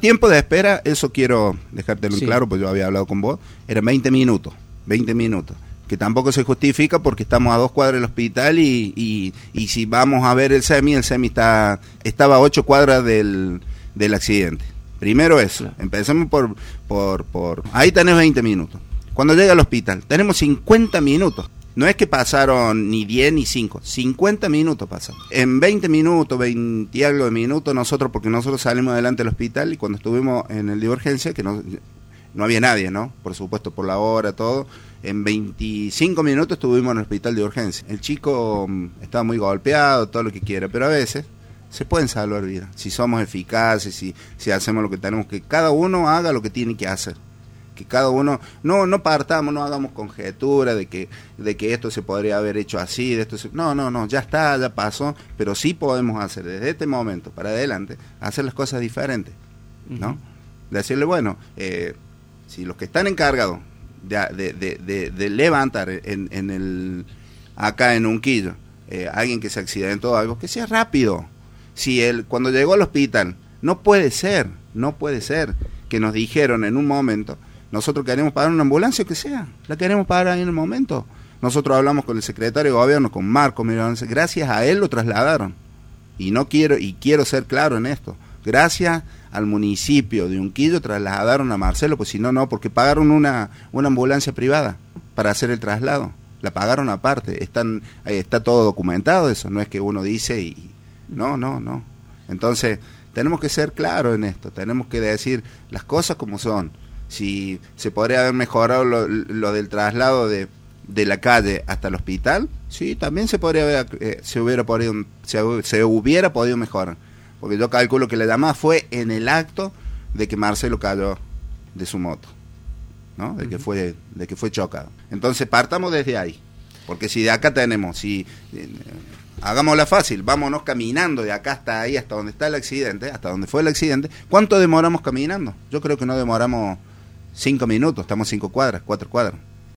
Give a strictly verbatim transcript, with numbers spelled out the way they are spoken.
tiempo de espera, eso quiero dejártelo Sí. en claro, pues yo había hablado con vos, eran veinte minutos, veinte minutos, que tampoco se justifica porque estamos a dos cuadras del hospital y, y, y si vamos a ver el SEMI, el SEMI está, estaba a ocho cuadras del, del accidente. Primero eso, Claro. empecemos por, por, por, ahí tenés veinte minutos. Cuando llega al hospital, tenemos cincuenta minutos. No es que pasaron ni diez ni cinco, cincuenta minutos pasan. En veinte minutos, veinte y algo de minutos, nosotros, porque nosotros salimos adelante del hospital y cuando estuvimos en el de urgencia, que no, no había nadie, ¿no? Por supuesto, por la hora, todo. En veinticinco minutos estuvimos en el hospital de urgencia. El chico mm, estaba muy golpeado, todo lo que quiera, pero a veces se pueden salvar vidas. Si somos eficaces, si, si hacemos lo que tenemos que, cada uno haga lo que tiene que hacer. Que cada uno, no no partamos, no hagamos conjetura de que de que esto se podría haber hecho así, de esto se, no, no, no, ya está, ya pasó, pero sí podemos hacer desde este momento para adelante, hacer las cosas diferentes, ¿no? Uh-huh. Decirle, bueno, eh, si los que están encargados de, de, de, de, de levantar en, en el acá en Unquillo, eh, alguien que se accidentó o algo, que sea rápido. Si él, cuando llegó al hospital, no puede ser, no puede ser que nos dijeron en un momento, nosotros queremos pagar una ambulancia, que sea, la queremos pagar ahí en el momento. Nosotros hablamos con el secretario de gobierno, con Marco Mirón, gracias a él lo trasladaron. Y no quiero, y quiero ser claro en esto, gracias al municipio de Unquillo trasladaron a Marcelo, pues si no, no, porque pagaron una, una ambulancia privada para hacer el traslado, la pagaron aparte, están, eh, está todo documentado eso, no es que uno dice y, no, no, no. Entonces, tenemos que ser claros en esto, tenemos que decir las cosas como son. Si se podría haber mejorado lo, lo del traslado de, de la calle hasta el hospital, sí, también se podría haber, eh, se hubiera podido, se, se hubiera podido mejorar, porque yo calculo que la llamada fue en el acto de que Marcelo cayó de su moto, ¿no? De que fue, de que fue chocado. Entonces partamos desde ahí, porque si de acá tenemos, si eh, hagámosla fácil, vámonos caminando de acá hasta ahí, hasta donde está el accidente, hasta donde fue el accidente, ¿cuánto demoramos caminando? Yo creo que no demoramos cinco minutos, estamos cinco cuadras, cuatro cuadras.